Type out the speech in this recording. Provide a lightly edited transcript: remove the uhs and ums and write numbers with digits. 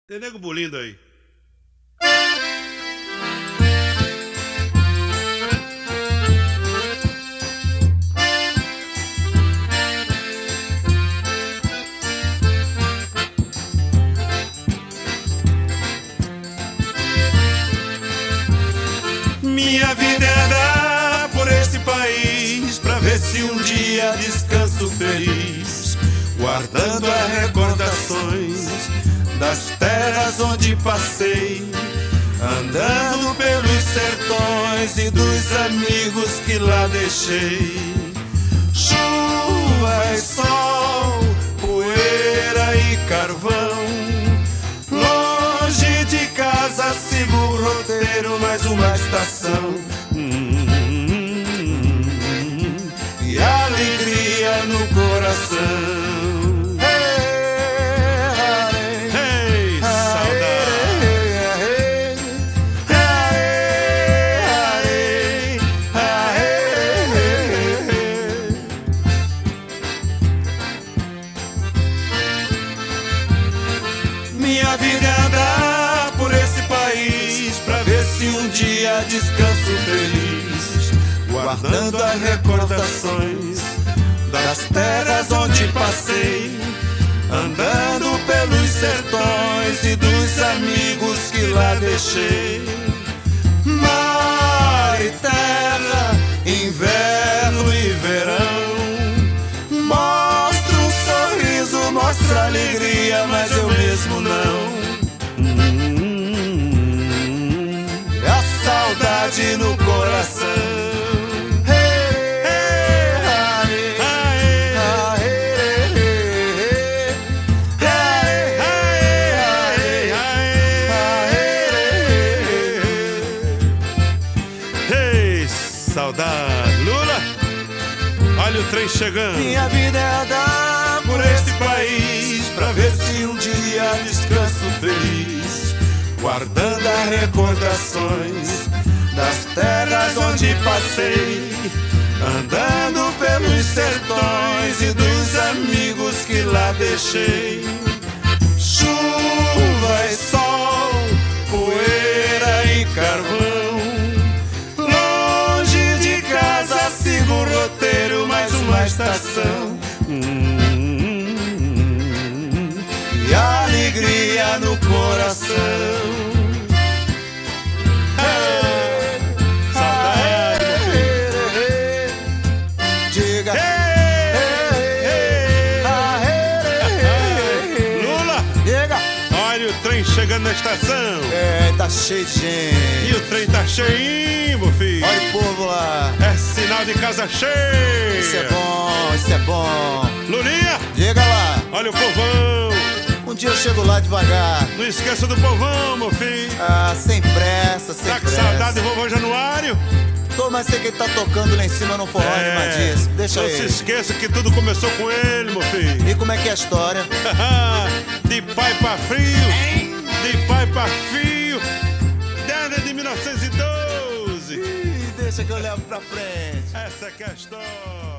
Tem nego bulindo aí. Minha vida é andar por esse país pra ver se um dia descanso feliz, guardando as recordações das terras onde passei, andando pelos sertões e dos amigos que lá deixei. Chuva e sol, poeira e carvão, longe de casa sigo o roteiro, mais uma estação. E alegria no coração. Minha vida é andar por esse país pra ver se um dia descanso feliz, guardando as recordações das terras onde passei, andando pelos sertões e dos amigos que lá deixei. Mar e terra, inverno e verão, mostra um sorriso, mostra alegria, mas eu mesmo não. É a saudade no coração. Saudade. Lula, olha o trem chegando. Minha vida é andar por esse país pra ver se um dia descanso feliz, guardando as recordações das terras onde passei, andando pelos sertões e dos amigos que lá deixei. Chuva e sol, poeira e carvão, sigo o roteiro, mais uma estação. E alegria no coração. Saudade, diga. Lula, diga. olha o trem chegando na estação. É, tá cheio de gente. E o trem tá cheinho, meu filho. Olha o povo lá. É sinal de casa cheia. Isso é bom, isso é bom. Lulinha, Diga lá. olha o povão. Um dia eu chego lá devagar. Não esqueça do povão, meu filho. Ah, sem pressa, sem Tá com pressa. saudade do vovô Januário? Tô, mas sei que ele tá tocando lá em cima no forró animadíssimo. Deixa não ele. se esqueça que tudo começou com ele, meu filho. E como é que é a história? De pai pra filho, de pai pra filho, desde 1912. Ih, deixa que eu levo pra frente. Essa que é a história.